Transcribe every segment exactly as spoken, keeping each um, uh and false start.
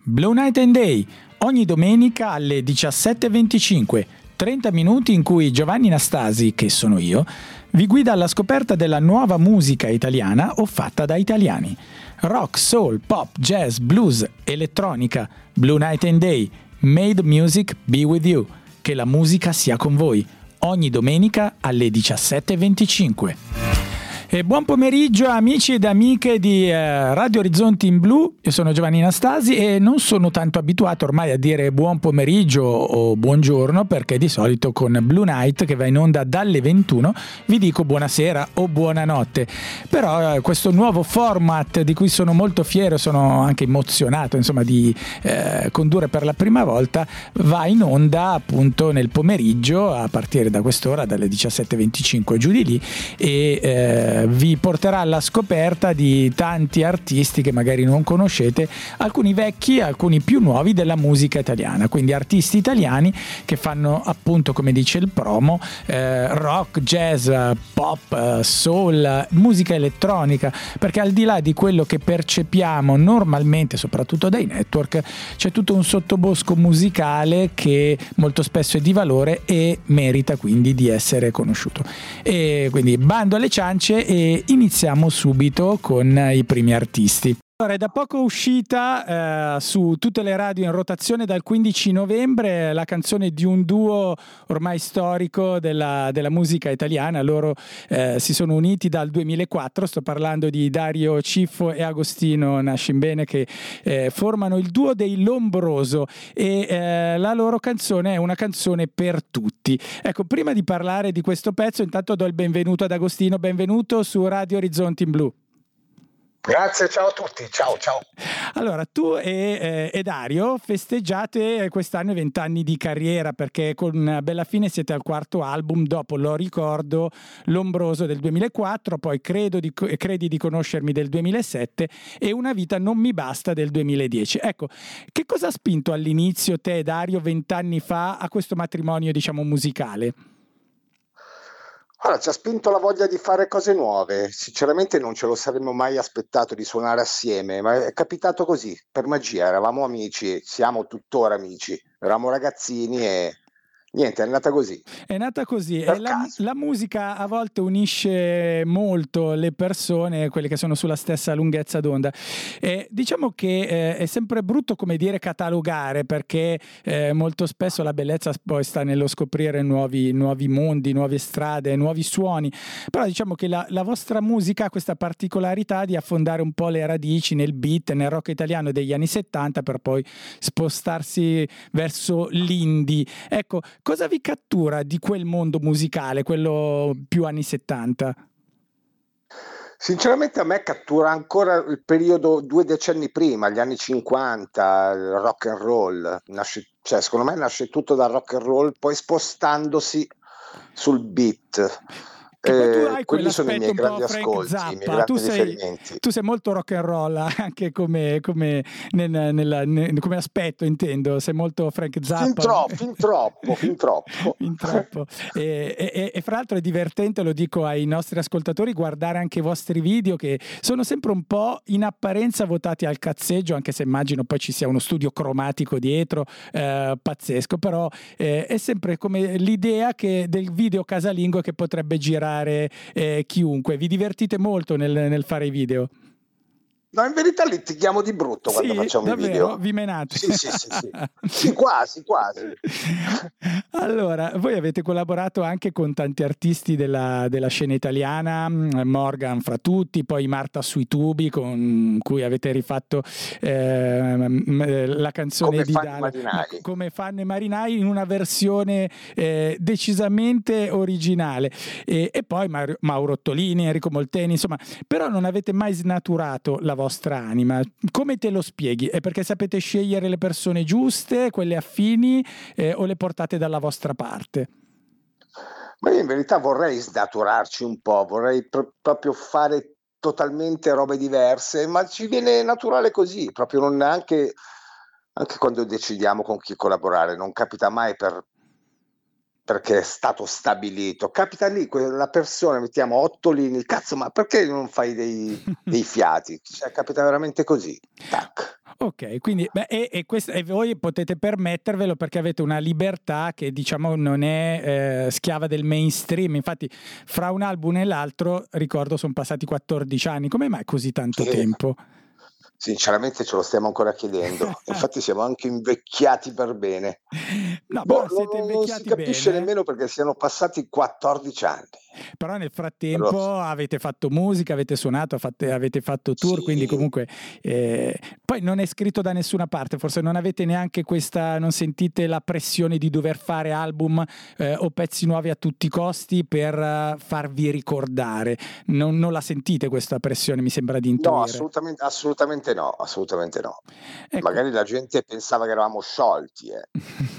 Blue Night and Day, ogni domenica alle diciassette e venticinque, trenta minuti in cui Giovanni Nastasi, che sono io, vi guida alla scoperta della nuova musica italiana o fatta da italiani. Rock, soul, pop, jazz, blues, elettronica. Blue Night and Day, may the music be with you. Che la musica sia con voi. Ogni domenica alle diciassette e venticinque. E buon pomeriggio amici ed amiche di eh, Radio Orizzonti in Blu. Io sono Giovanni Nastasi e non sono tanto abituato ormai a dire buon pomeriggio o buongiorno, perché di solito con Blue Night, che va in onda dalle ventuno, vi dico buonasera o buonanotte. Però eh, questo nuovo format di cui sono molto fiero, sono anche emozionato insomma di eh, condurre per la prima volta, va in onda appunto nel pomeriggio a partire da quest'ora, dalle diciassette e venticinque giù di lì, e eh, vi porterà alla scoperta di tanti artisti che magari non conoscete, alcuni vecchi, alcuni più nuovi della musica italiana, quindi artisti italiani che fanno appunto, come dice il promo, eh, rock, jazz, pop, soul, musica elettronica, perché al di là di quello che percepiamo normalmente, soprattutto dai network, c'è tutto un sottobosco musicale che molto spesso è di valore e merita quindi di essere conosciuto. E quindi bando alle ciance e iniziamo subito con i primi artisti. Allora, è da poco uscita eh, su tutte le radio in rotazione dal quindici novembre la canzone di un duo ormai storico della, della musica italiana. Loro eh, si sono uniti dal duemilaquattro, sto parlando di Dario Ciffo e Agostino Nascimbene, che eh, formano il duo dei Lombroso, e eh, la loro canzone è una canzone per tutti. Ecco, prima di parlare di questo pezzo, intanto do il benvenuto ad Agostino. Benvenuto su Radio Orizzonti in Blu. Grazie, ciao a tutti, ciao ciao. Allora, tu e, eh, e Dario festeggiate quest'anno i vent'anni di carriera, perché con Bella Fine siete al quarto album, dopo, lo ricordo, Lombroso del duemilaquattro, poi credo di, Credi di conoscermi del duemilasette e Una vita non mi basta del duemiladieci. Ecco, che cosa ha spinto all'inizio te e Dario vent'anni fa a questo matrimonio, diciamo, musicale? Allora, ci ha spinto la voglia di fare cose nuove. Sinceramente non ce lo saremmo mai aspettato di suonare assieme, ma è capitato così, per magia. Eravamo amici, siamo tuttora amici, eravamo ragazzini e niente, è nata così. È nata così. Per E la, caso. la musica a volte unisce molto le persone, quelle che sono sulla stessa lunghezza d'onda. E diciamo che eh, è sempre brutto, come dire, catalogare, perché eh, molto spesso la bellezza poi sta nello scoprire nuovi, nuovi mondi, nuove strade, nuovi suoni. Però diciamo che la, la vostra musica ha questa particolarità di affondare un po' le radici nel beat, nel rock italiano degli anni settanta, per poi spostarsi verso l'indie. Ecco, cosa vi cattura di quel mondo musicale, quello più anni settanta? Sinceramente a me cattura ancora il periodo due decenni prima, gli anni cinquanta, il rock and roll. Nasce, cioè, secondo me nasce tutto dal rock and roll, poi spostandosi sul beat. Che poi tu Eh, hai quelli sono i miei quell'aspetto un po' grandi Frank ascolti, i miei Zappa, grandi tu sei, riferimenti. tu sei molto rock and roll anche come, come, nel, nella- nel- come aspetto, intendo, sei molto Frank Fin Zappa. troppo, fin troppo, fin troppo. Fin troppo. E, e- e fra l'altro è divertente, lo dico ai nostri ascoltatori, guardare anche i vostri video, che sono sempre un po' in apparenza votati al cazzeggio, anche se immagino poi ci sia uno studio cromatico dietro eh, pazzesco, però eh, è sempre come l'idea che del video casalingo che potrebbe girare eh, chiunque. Vi divertite molto nel, nel fare i video? No, in verità litighiamo di brutto quando Sì, facciamo i davvero? video. Vi menate? Sì, sì, sì, sì. Sì, quasi, quasi. Allora, voi avete collaborato anche con tanti artisti della, della scena italiana, Morgan fra tutti, poi Marta sui tubi, con cui avete rifatto eh, la canzone Come di fanno i Dalo, marinai. ma come fanno i marinai, in una versione eh, decisamente originale. E, e poi Mar- Mauro Ottolini, Enrico Molteni, insomma, però non avete mai snaturato la vostra anima. Come te lo spieghi? È perché sapete scegliere le persone giuste, quelle affini, eh, o le portate dalla vostra parte? Ma io in verità vorrei snaturarci un po', vorrei pro- proprio fare totalmente robe diverse, ma ci viene naturale così, proprio non anche, anche quando decidiamo con chi collaborare, non capita mai per, perché è stato stabilito. Capita lì, quella persona, mettiamo Ottolini, cazzo, ma perché non fai dei, dei fiati? Cioè, capita veramente così. Tac. Ok, quindi beh, e, e, questo, e voi potete permettervelo perché avete una libertà che diciamo non è eh, schiava del mainstream. Infatti fra un album e l'altro ricordo sono passati quattordici anni. Come mai così tanto Sì. tempo? Sinceramente ce lo stiamo ancora chiedendo, infatti siamo anche invecchiati per bene. No, Boh, però siete non, non si invecchiati capisce bene. nemmeno perché siano passati quattordici anni. Però nel frattempo Però, avete fatto musica, avete suonato, fate, avete fatto tour, sì, quindi comunque eh, poi non è scritto da nessuna parte, forse non avete neanche questa, non sentite la pressione di dover fare album eh, o pezzi nuovi a tutti i costi per uh, farvi ricordare, non, non la sentite questa pressione, mi sembra di intuire. no, assolutamente, assolutamente no, assolutamente no. Ecco. Magari la gente pensava che eravamo sciolti. Eh.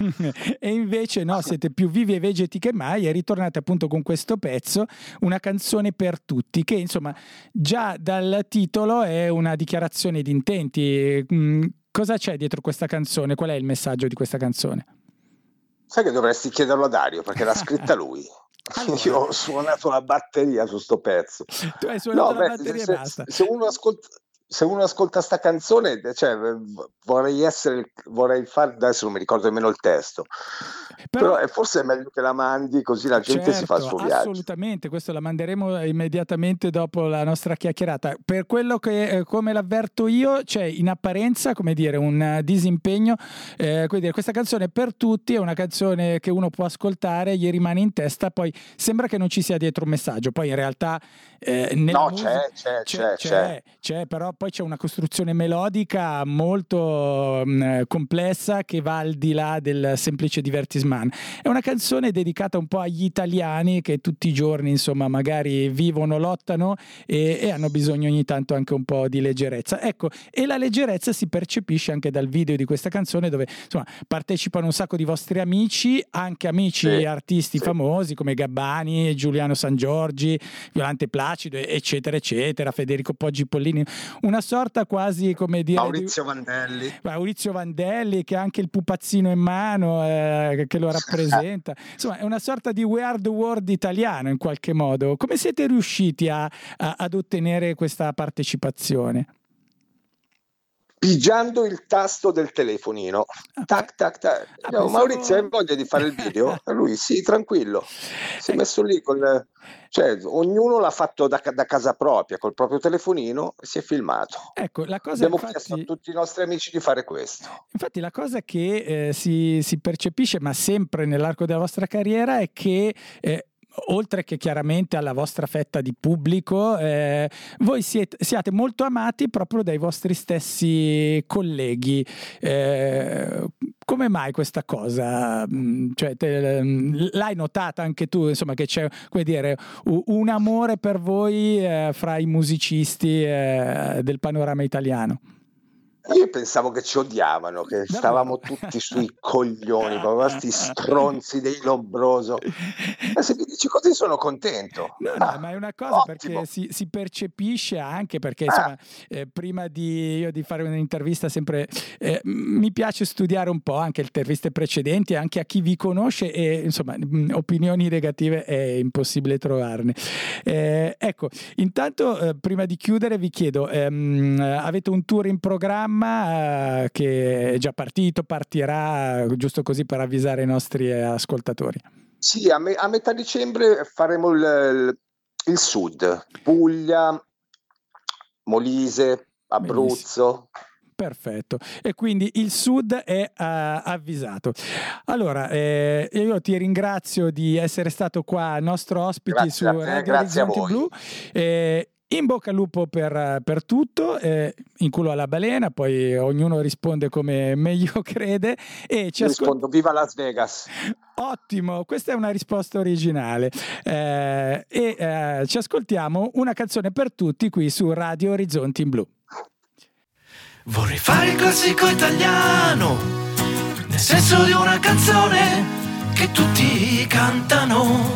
E invece no, siete più vivi e vegeti che mai e ritornate appunto con questo pezzo, una canzone per tutti, che insomma già dal titolo è una dichiarazione di intenti. Mm, cosa c'è dietro questa canzone? Qual è il messaggio di questa canzone? Sai che dovresti chiederlo a Dario perché l'ha scritta lui. Allora. Io ho suonato la batteria su sto pezzo. Tu hai suonato no, la beh, batteria se, e basta. Se uno ascolta se uno ascolta sta canzone, cioè, vorrei essere, vorrei fare, adesso non mi ricordo nemmeno il testo, però, però forse è meglio che la mandi così la gente certo, si fa il suo viaggio. Assolutamente, questo la manderemo immediatamente dopo la nostra chiacchierata. Per quello che, eh, come l'avverto io, c'è in apparenza, come dire, un disimpegno, eh, come dire, questa canzone per tutti è una canzone che uno può ascoltare, gli rimane in testa, poi sembra che non ci sia dietro un messaggio, poi in realtà eh, nella no, musica, c'è, c'è, c'è, c'è, c'è, c'è, però poi c'è una costruzione melodica molto mh, complessa che va al di là del semplice divertisement. È una canzone dedicata un po' agli italiani che tutti i giorni insomma magari vivono, lottano e, e hanno bisogno ogni tanto anche un po' di leggerezza. Ecco, e la leggerezza si percepisce anche dal video di questa canzone dove insomma partecipano un sacco di vostri amici, anche amici sì, artisti sì. famosi come Gabbani, Giuliano Sangiorgi, Violante Placido eccetera eccetera, Federico Poggi Pollini, una sorta quasi come dire Maurizio Vandelli Maurizio Vandelli che ha anche il pupazzino in mano eh, che lo rappresenta, insomma è una sorta di We Are the World italiano in qualche modo. Come siete riusciti a, a, ad ottenere questa partecipazione? Pigiando il tasto del telefonino, ah, tac tac tac. ah, no, pensavo... Maurizio hai voglia di fare il video? E lui sì, tranquillo, si è messo lì con, cioè ognuno l'ha fatto da, da casa propria col proprio telefonino e si è filmato. Ecco, la cosa abbiamo infatti... chiesto a tutti i nostri amici di fare questo. Infatti la cosa che eh, si, si percepisce ma sempre nell'arco della vostra carriera è che eh, oltre che chiaramente alla vostra fetta di pubblico, eh, voi siete, siate molto amati proprio dai vostri stessi colleghi. Eh, come mai questa cosa? Cioè, te, l'hai notata anche tu, insomma, che c'è, come dire, un amore per voi eh, fra i musicisti eh, del panorama italiano? Io pensavo che ci odiavano, che Davvero? stavamo tutti sui coglioni, proprio questi stronzi dei Lombroso. E se mi dici così sono contento. No, no, ah, ma è una cosa ottimo. perché si, si percepisce anche perché insomma, ah. eh, prima di io di fare un'intervista sempre eh, mi piace studiare un po' anche le interviste precedenti, anche a chi vi conosce e insomma mh, opinioni negative è impossibile trovarne. Eh, ecco, intanto eh, prima di chiudere vi chiedo, ehm, avete un tour in programma eh, che è già partito, partirà, giusto così per avvisare i nostri eh, ascoltatori? Sì, a, me, a metà dicembre faremo il, il, il sud, Puglia, Molise, Abruzzo. Benissimo. Perfetto, e quindi il sud è uh, avvisato. Allora, eh, io ti ringrazio di essere stato qua nostro ospite su Grazie te, Radio grazie Orizzonti Blu. Eh, in bocca al lupo per, per tutto, eh, in culo alla balena, poi ognuno risponde come meglio crede. E ci Io ascol- rispondo viva Las Vegas. Ottimo, questa è una risposta originale. Eh, e eh, ci ascoltiamo una canzone per tutti qui su Radio Orizzonti in Blu. Vorrei fare il classico italiano, nel senso di una canzone che tutti cantano,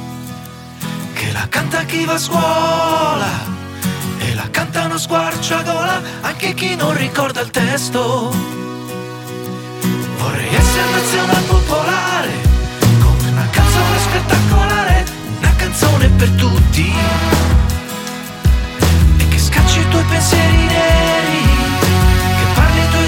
che la canta chi va a scuola e la cantano squarciagola anche chi non ricorda il testo. Vorrei essere nazionale popolare, come una canzone spettacolare, una canzone per tutti, e che scacci i tuoi pensieri neri, che parli i tuoi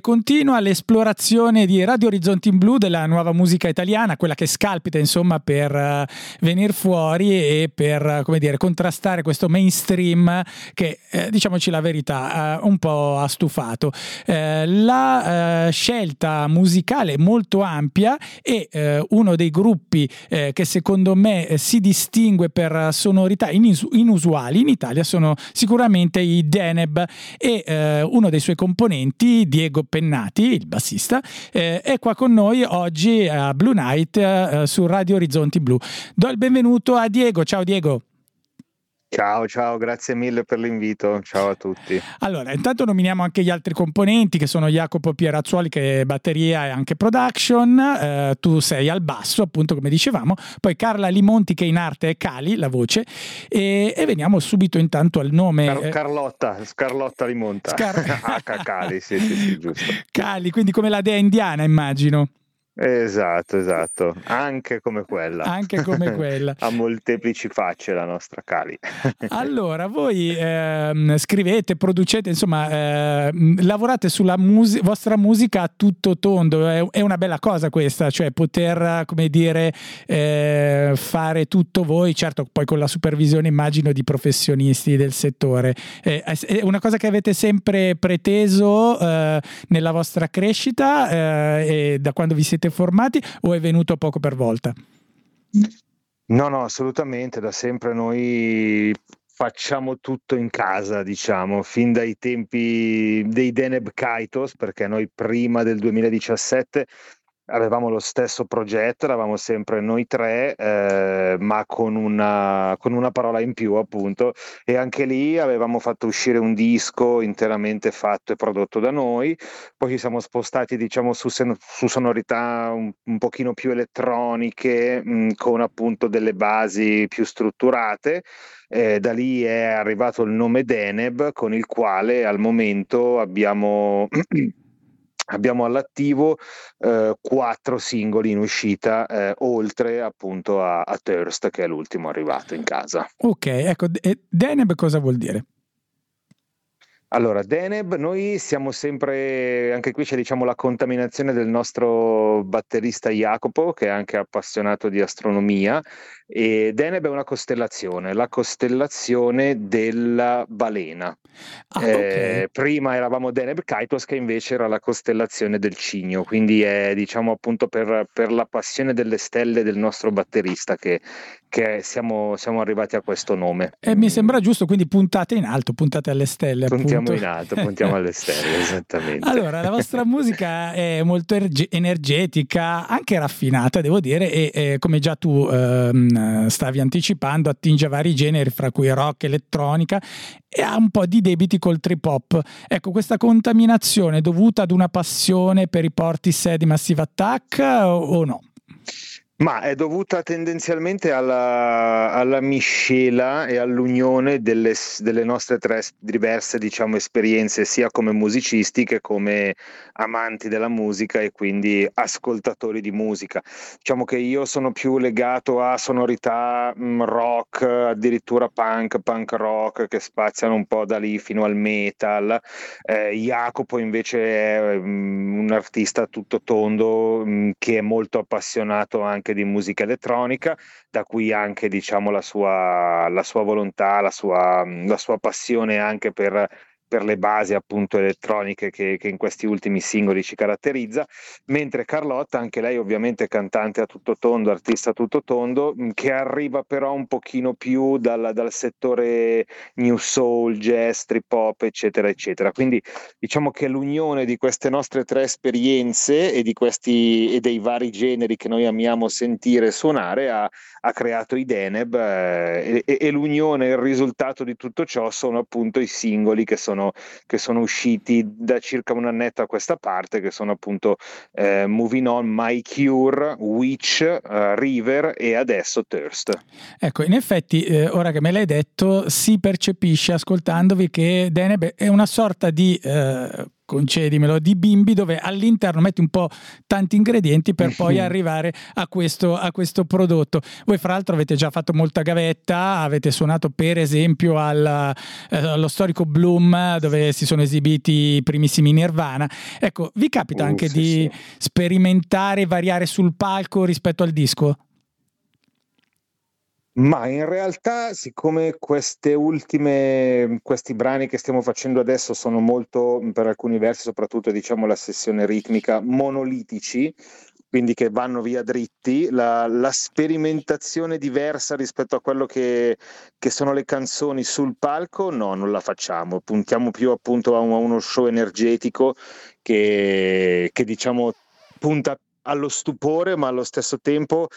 continua l'esplorazione di Radio Orizzonti in Blu della nuova musica italiana, quella che scalpita insomma per uh, venire fuori e per, come dire, contrastare questo mainstream che, eh, diciamoci la verità, uh, un po' ha stufato. Uh, la uh, scelta musicale è molto ampia e uh, uno dei gruppi uh, che secondo me uh, si distingue per sonorità inus- inusuali in Italia sono sicuramente i Deneb e uh, uno dei suoi componenti, Diego Pennati, il bassista, uh, è qua con noi oggi a Blue Night uh, su Radio Orizzonti Blu. Do il benvenuto a Diego. Ciao Diego. Ciao, ciao, grazie mille per l'invito, ciao a tutti. Allora, intanto nominiamo anche gli altri componenti che sono Jacopo Pierazzuoli che è batteria e anche production, eh, tu sei al basso appunto come dicevamo, poi Carla Limonti che in arte è Cali, la voce, e, e veniamo subito intanto al nome... Car- Carlotta, Carlotta Limonta, Scar- H. Cali, sì, sì, sì, giusto. Cali, quindi come la dea indiana immagino. Esatto, esatto, anche come quella. Anche come quella. Ha molteplici facce la nostra Cali. Allora, voi eh, scrivete, producete, insomma, eh, lavorate sulla mus- vostra musica a tutto tondo, è, è una bella cosa questa, cioè poter, come dire, eh, fare tutto voi, certo poi con la supervisione immagino di professionisti del settore. Eh, è una cosa che avete sempre preteso eh, nella vostra crescita eh, e da quando vi siete formati o è venuto poco per volta? No, no, assolutamente, da sempre noi facciamo tutto in casa, diciamo, fin dai tempi dei Deneb Kaitos, perché noi prima del duemiladiciassette avevamo lo stesso progetto, eravamo sempre noi tre, eh, ma con una, con una parola in più appunto, e anche lì avevamo fatto uscire un disco interamente fatto e prodotto da noi, poi ci siamo spostati diciamo su, sen- su sonorità un, un pochino più elettroniche, mh, con appunto delle basi più strutturate. Eh, da lì è arrivato il nome Deneb, con il quale al momento abbiamo... Abbiamo all'attivo eh, quattro singoli in uscita, eh, oltre appunto a, a Thirst, che è l'ultimo arrivato in casa. Ok, ecco, e Deneb cosa vuol dire? Allora, Deneb, noi siamo sempre, anche qui c'è diciamo la contaminazione del nostro batterista Jacopo, che è anche appassionato di astronomia, e Deneb è una costellazione, la costellazione della balena. Ah, eh, okay. Prima eravamo Deneb Kaitos, che invece era la costellazione del Cigno, quindi è diciamo appunto per, per la passione delle stelle del nostro batterista che, che siamo, siamo arrivati a questo nome. E mi sembra giusto, quindi puntate in alto, puntate alle stelle. Puntiamo appunto. in alto, puntiamo alle stelle, esattamente. Allora, la vostra musica è molto erge- energetica, anche raffinata, devo dire, e, e come già tu ehm, stavi anticipando, attinge a vari generi, fra cui rock, elettronica, e ha un po' di debiti col trip hop. Ecco, questa contaminazione è dovuta ad una passione per i Portishead di Massive Attack o, o no? Ma è dovuta tendenzialmente alla, alla miscela e all'unione delle, delle nostre tre diverse, diciamo, esperienze, sia come musicisti che come amanti della musica e quindi ascoltatori di musica. Diciamo che io sono più legato a sonorità mh, rock, addirittura punk, punk rock, che spaziano un po' da lì fino al metal. Eh, Jacopo invece è mh, un artista tutto tondo mh, che è molto appassionato anche di musica elettronica, da cui anche diciamo la sua, la sua volontà, la sua, la sua passione anche per, per le basi appunto elettroniche che, che in questi ultimi singoli ci caratterizza, mentre Carlotta, anche lei ovviamente cantante a tutto tondo, artista a tutto tondo, che arriva però un pochino più dal, dal settore new soul, jazz, trip hop, eccetera eccetera. Quindi diciamo che l'unione di queste nostre tre esperienze e di questi e dei vari generi che noi amiamo sentire e suonare ha, ha creato i Deneb, eh, e, e l'unione, il risultato di tutto ciò sono appunto i singoli che sono che sono usciti da circa un annetto a questa parte, che sono appunto eh, Moving On, My Cure, Witch, uh, River e adesso Thirst. Ecco, in effetti eh, ora che me l'hai detto si percepisce ascoltandovi che Deneb è una sorta di eh, concedimelo, di bimbi, dove all'interno metti un po' tanti ingredienti per poi arrivare a questo, a questo prodotto. Voi fra l'altro avete già fatto molta gavetta, avete suonato per esempio al, eh, allo storico Bloom, dove si sono esibiti i primissimi Nirvana. Ecco, vi capita Uh, anche sì, di sì. sperimentare, variare sul palco rispetto al disco? Ma in realtà, siccome queste ultime, questi brani che stiamo facendo adesso sono molto, per alcuni versi, soprattutto diciamo la sessione ritmica, monolitici, quindi che vanno via dritti, la, la sperimentazione diversa rispetto a quello che, che sono le canzoni sul palco, no, non la facciamo. Puntiamo più appunto a, un- a uno show energetico che, che diciamo punta allo stupore, ma allo stesso tempo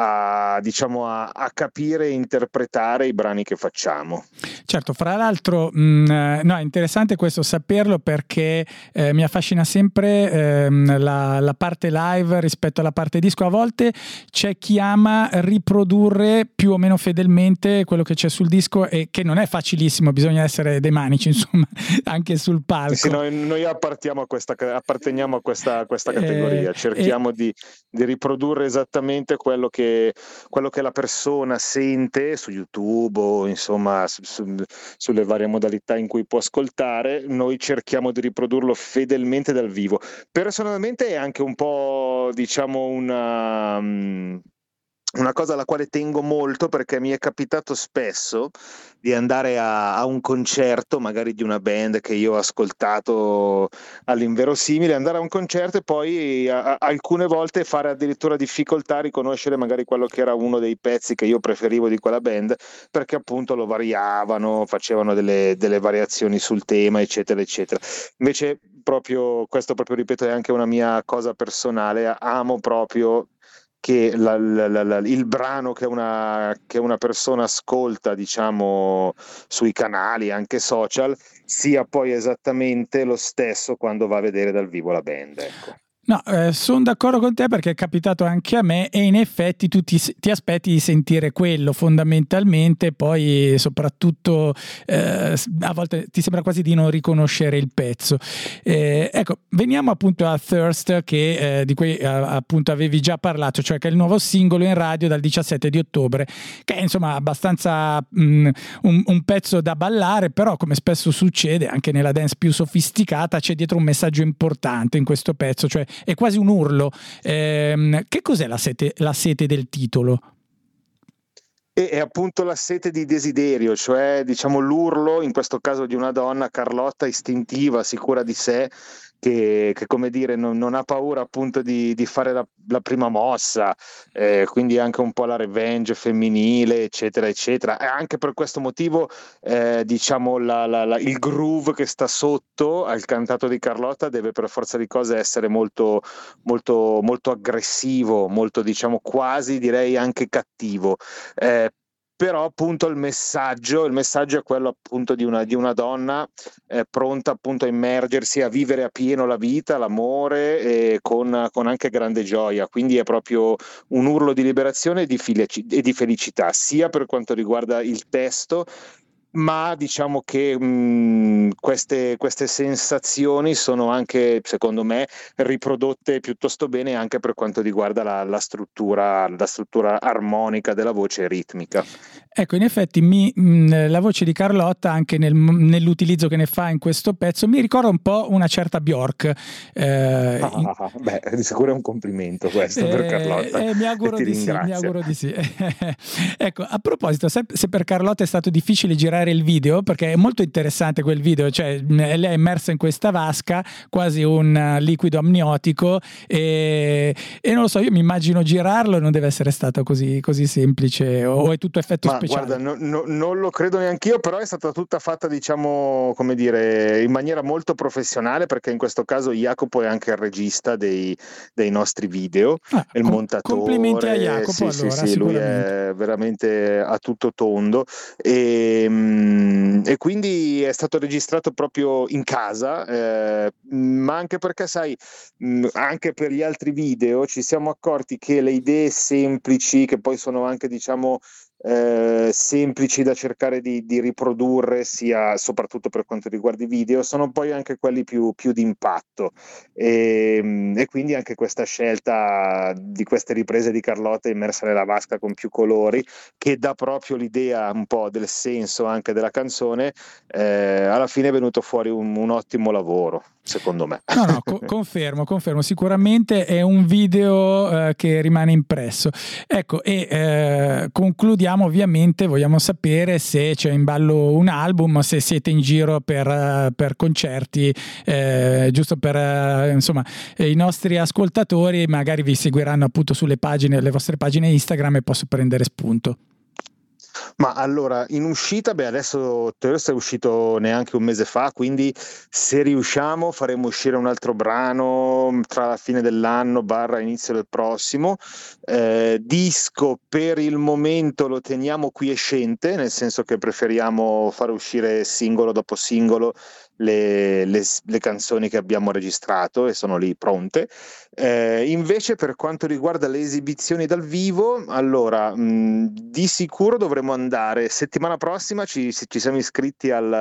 a, diciamo, a, a capire e interpretare i brani che facciamo. Certo, fra l'altro, mh, eh, no, è interessante questo saperlo, perché eh, mi affascina sempre ehm, la, la parte live rispetto alla parte disco. A volte c'è chi ama riprodurre più o meno fedelmente quello che c'è sul disco, e che non è facilissimo, bisogna essere dei manici, insomma, anche sul palco. Sì, noi, noi appartiamo a questa, apparteniamo a questa, a questa categoria, Eh, cerchiamo eh, di, di riprodurre esattamente quello che, quello che la persona sente su YouTube o insomma su- su- sulle varie modalità in cui può ascoltare. Noi cerchiamo di riprodurlo fedelmente dal vivo. Personalmente è anche un po', diciamo, una, mm, una cosa alla quale tengo molto, perché mi è capitato spesso di andare a, a un concerto, magari di una band che io ho ascoltato all'inverosimile, andare a un concerto e poi a, a- alcune volte fare addirittura difficoltà a riconoscere magari quello che era uno dei pezzi che io preferivo di quella band, perché appunto lo variavano, facevano delle, delle variazioni sul tema, eccetera, eccetera. Invece proprio questo, proprio ripeto, è anche una mia cosa personale, amo proprio che la- la- la- la- il brano che una, che una persona ascolta, diciamo, sui canali, anche social, sia poi esattamente lo stesso quando va a vedere dal vivo la band, ecco. No, eh, sono d'accordo con te, perché è capitato anche a me, e in effetti tu ti, ti aspetti di sentire quello fondamentalmente, poi soprattutto eh, a volte ti sembra quasi di non riconoscere il pezzo. Eh, ecco, veniamo appunto a Thirst, che, eh, di cui eh, appunto avevi già parlato, cioè che è il nuovo singolo in radio dal diciassette di ottobre, che è insomma abbastanza mh, un, un pezzo da ballare, però come spesso succede anche nella dance più sofisticata c'è dietro un messaggio importante in questo pezzo, cioè è quasi un urlo. Ehm, che cos'è la sete, la sete del titolo? E è appunto la sete di desiderio, cioè diciamo l'urlo, in questo caso di una donna, Carlotta, istintiva, sicura di sé, che, che come dire non, non ha paura appunto di, di fare la, la prima mossa, eh, quindi anche un po' la revenge femminile, eccetera, eccetera. E anche per questo motivo, eh, diciamo, la, la, la, il groove che sta sotto al cantato di Carlotta deve per forza di cose essere molto, molto, molto aggressivo, molto, diciamo, quasi direi anche cattivo. Eh, però appunto il messaggio, il messaggio è quello appunto di una, di una donna eh, pronta appunto a immergersi, a vivere a pieno la vita, l'amore, e con, con anche grande gioia. Quindi è proprio un urlo di liberazione e di, felici- e di felicità, sia per quanto riguarda il testo, ma diciamo che mh, queste, queste sensazioni sono anche, secondo me, riprodotte piuttosto bene anche per quanto riguarda la, la struttura, la struttura armonica della voce ritmica. Ecco, in effetti mi, mh, la voce di Carlotta, anche nel, nell'utilizzo che ne fa in questo pezzo, mi ricorda un po' una certa Bjork. Eh, in... Ah, beh, di sicuro è un complimento questo per Eh, Carlotta, eh, mi e auguro ti di sì, mi ringrazio. auguro di sì. Ecco, a proposito, se, se per Carlotta è stato difficile girare il video, perché è molto interessante quel video, cioè lei è immersa in questa vasca, quasi un uh, liquido amniotico, e, e non lo so, io mi immagino girarlo, non deve essere stato così, così semplice, o, o è tutto effetto Ma speciale? guarda, no, no, non lo credo neanch'io, però è stata tutta fatta, diciamo, come dire, in maniera molto professionale, perché in questo caso Jacopo è anche il regista dei, dei nostri video, Ah, il com- complimenti a montatore, Jacopo, sì, sì, allora, sì, lui sicuramente. è veramente a tutto tondo, e, mm, e quindi è stato registrato proprio in casa, eh, ma anche perché, sai, mh, anche per gli altri video ci siamo accorti che le idee semplici, che poi sono anche, diciamo, eh, semplici da cercare di, di riprodurre, sia soprattutto per quanto riguarda i video, sono poi anche quelli più, più di impatto, e, e quindi anche questa scelta di queste riprese di Carlotta immersa nella vasca con più colori, che dà proprio l'idea un po' del senso anche della canzone, eh, alla fine è venuto fuori un, un ottimo lavoro, secondo me. No, no, co- confermo, confermo, sicuramente è un video eh, che rimane impresso. Ecco, e eh, concludiamo ovviamente, vogliamo sapere se c'è in ballo un album, se siete in giro per, per concerti, eh, giusto per eh, insomma i nostri ascoltatori magari vi seguiranno appunto sulle pagine, le vostre pagine Instagram, e posso prendere spunto. Ma allora, in uscita, beh, adesso Thirst è uscito neanche un mese fa, quindi se riusciamo faremo uscire un altro brano tra la fine dell'anno barra inizio del prossimo. Eh, disco per il momento lo teniamo quiescente, nel senso che preferiamo fare uscire singolo dopo singolo le, le, le canzoni che abbiamo registrato e sono lì pronte. Eh, invece per quanto riguarda le esibizioni dal vivo, allora mh, di sicuro dovremo andare settimana prossima, ci, ci siamo iscritti al,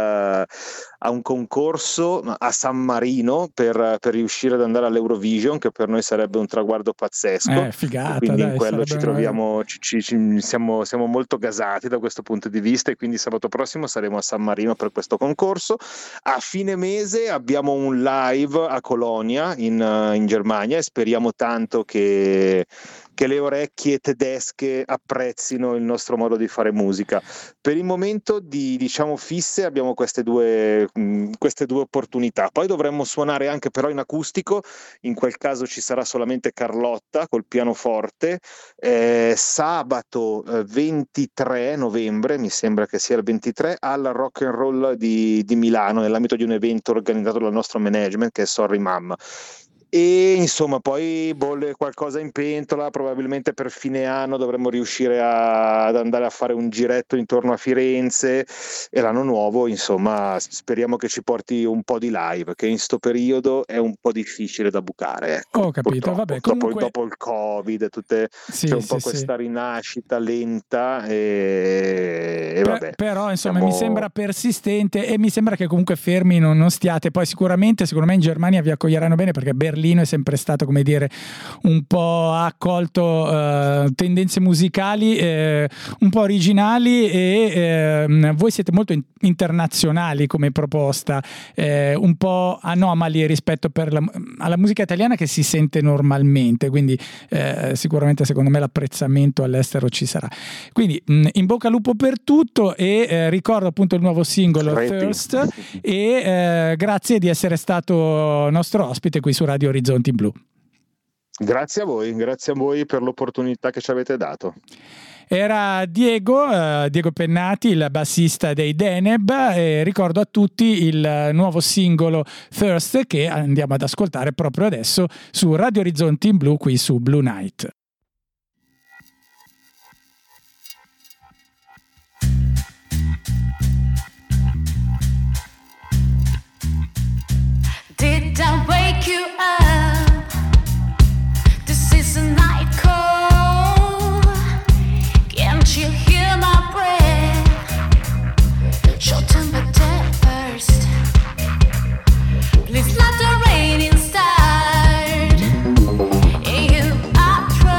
a un concorso a San Marino per, per riuscire ad andare all'Eurovision, che per noi sarebbe un traguardo pazzesco. Eh, figata, e quindi dai, in quello ci troviamo, una... ci, ci, ci, siamo, siamo molto gasati da questo punto di vista, e quindi sabato prossimo saremo a San Marino per questo concorso. A fine mese abbiamo un live a Colonia in, in Germania, e speriamo tanto che, che le orecchie tedesche apprezzino il nostro modo di fare musica. Per il momento di diciamo fisse abbiamo queste due, mh, queste due opportunità. Poi dovremmo suonare anche però in acustico, in quel caso ci sarà solamente Carlotta col pianoforte. Eh, sabato eh, ventitré novembre, mi sembra che sia il ventitré, al Rock and Roll di, di Milano, nell'ambito di un evento organizzato dal nostro management che è Sorry Mom. E insomma poi bolle qualcosa in pentola, probabilmente per fine anno dovremmo riuscire a, ad andare a fare un giretto intorno a Firenze, e l'anno nuovo insomma speriamo che ci porti un po' di live, che in sto periodo è un po' difficile da bucare, ecco. Ho capito, vabbè, comunque... dopo, comunque... dopo il Covid tutte, sì, c'è un sì, po' questa sì. rinascita lenta, e, e per, vabbè, però insomma siamo... mi sembra persistente, e mi sembra che comunque fermi non, non stiate. Poi sicuramente secondo me in Germania vi accoglieranno bene, perché Berlino è sempre stato, come dire, un po' ha accolto eh, tendenze musicali eh, un po' originali, e eh, voi siete molto in- internazionali come proposta, eh, un po' anomali rispetto per la, alla musica italiana che si sente normalmente, quindi eh, sicuramente secondo me l'apprezzamento all'estero ci sarà. Quindi mh, in bocca al lupo per tutto, e eh, ricordo appunto il nuovo singolo Thirst, e eh, grazie di essere stato nostro ospite qui su Radio Orizzonti Blu. Grazie a voi, grazie a voi per l'opportunità che ci avete dato. Era Diego, uh, Diego Pennati, il bassista dei Deneb, e ricordo a tutti il nuovo singolo Thirst, che andiamo ad ascoltare proprio adesso su Radio Orizzonti Blu, qui su Blue Night. Did I wake you up? This is a night cold. Can't you hear my breath? Short temperature first. Please let the rain start. In you I trust.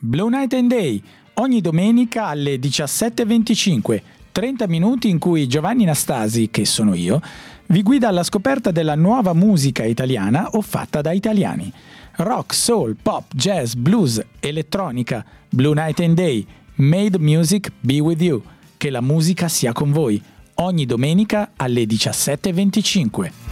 Blue Night and Day, ogni domenica alle diciassette e venticinque, trenta minuti in cui Giovanni Nastasi, che sono io, vi guida alla scoperta della nuova musica italiana o fatta da italiani. Rock, soul, pop, jazz, blues, elettronica, Blue Night and Day, May the Music be with you, che la musica sia con voi, ogni domenica alle diciassette e venticinque.